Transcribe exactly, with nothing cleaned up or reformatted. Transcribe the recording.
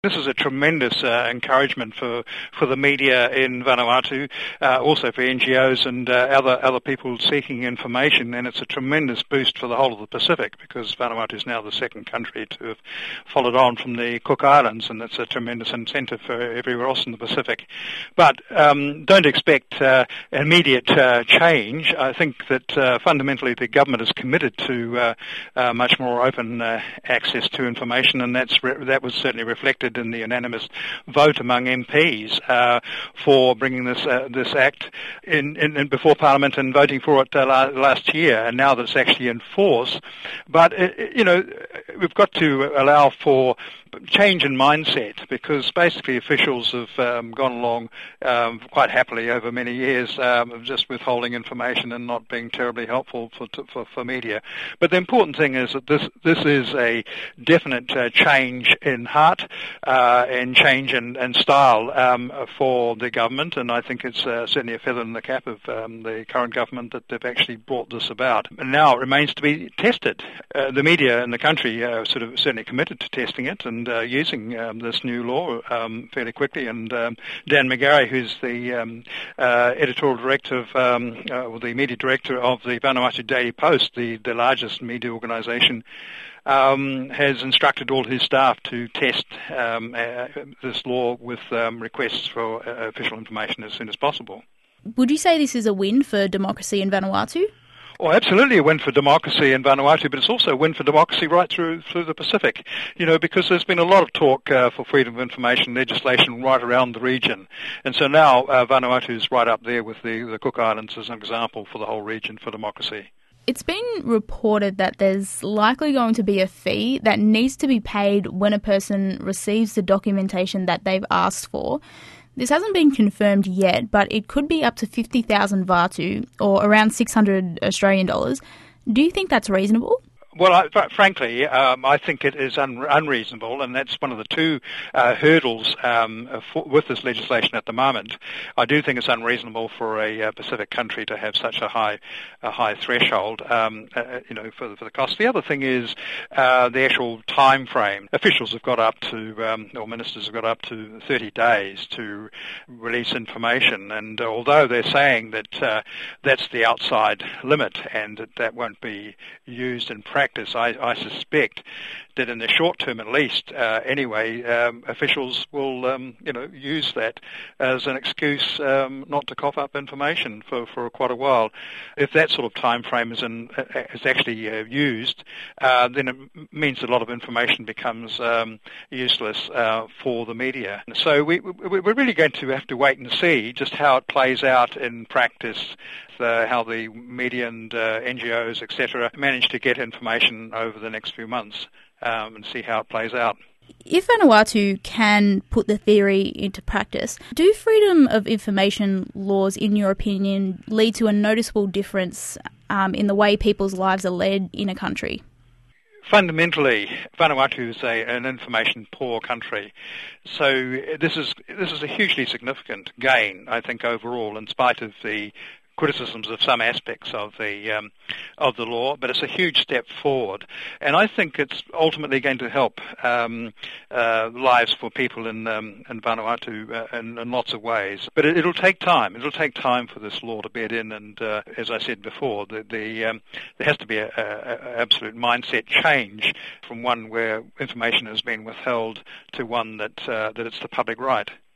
This is a tremendous uh, encouragement for, for the media in Vanuatu, uh, also for N G Os and uh, other other people seeking information, and it's a tremendous boost for the whole of the Pacific, because Vanuatu is now the second country to have followed on from the Cook Islands, and it's a tremendous incentive for everywhere else in the Pacific. But um, don't expect uh, immediate uh, change. I think that uh, fundamentally the government is committed to uh, uh, much more open uh, access to information, and that's re- that was certainly reflected in the unanimous vote among M Ps uh, for bringing this uh, this act in, in, in before Parliament and voting for it uh, last year, and now that it's actually in force. But it, you know, we've got to allow for change in mindset, because basically officials have um, gone along um, quite happily over many years um, of just withholding information and not being terribly helpful for, for, for media. But the important thing is that this this is a definite uh, change in heart uh, and change in, in style um, for the government, and I think it's uh, certainly a feather in the cap of um, the current government that they've actually brought this about. And now it remains to be tested. Uh, the media in the country are sort of certainly committed to testing it and uh, using um, this new law um, fairly quickly. And um, Dan McGarry, who's the um, uh, editorial director of, um, uh, or the media director of the Vanuatu Daily Post, the, the largest media organisation, um, has instructed all his staff to test um, uh, this law with um, requests for uh, official information as soon as possible. Would you say this is a win for democracy in Vanuatu? Well, absolutely a win for democracy in Vanuatu, but it's also a win for democracy right through through the Pacific, you know, because there's been a lot of talk uh, for freedom of information legislation right around the region. And so now uh, Vanuatu is right up there with the, the Cook Islands as an example for the whole region for democracy. It's been reported that there's likely going to be a fee that needs to be paid when a person receives the documentation that they've asked for. This hasn't been confirmed yet, but it could be up to fifty thousand Vatu, or around six hundred Australian dollars. Do you think that's reasonable? Well, I, frankly, um, I think it is un- unreasonable, and that's one of the two uh, hurdles um, for, with this legislation at the moment. I do think it's unreasonable for a uh, Pacific country to have such a high, a high threshold, um, uh, you know, for the, for the cost. The other thing is uh, the actual time frame. Officials have got up to, um, or ministers have got up to thirty days to release information, and although they're saying that uh, that's the outside limit and that that won't be used in practice, Practice, I, I suspect that in the short term, at least, uh, anyway, um, officials will, um, you know, use that as an excuse um, not to cough up information for, for quite a while. If that sort of time frame is, in, uh, is actually uh, used, uh, then it means a lot of information becomes um, useless uh, for the media. So we, we, we're really going to have to wait and see just how it plays out in practice. Uh, how the media and uh, N G Os, et cetera, manage to get information over the next few months um, and see how it plays out. If Vanuatu can put the theory into practice, do freedom of information laws, in your opinion, lead to a noticeable difference um, in the way people's lives are led in a country? Fundamentally, Vanuatu is a, an information-poor country, so this is this is a hugely significant gain, I think, overall, in spite of the criticisms of some aspects of the um, of the law, but it's a huge step forward, and I think it's ultimately going to help um, uh, lives for people in um, in Vanuatu uh, in, in lots of ways. But it, it'll take time. It'll take time for this law to bed in, and uh, as I said before, the, the um, there has to be an absolute mindset change from one where information has been withheld to one that uh, that it's the public right.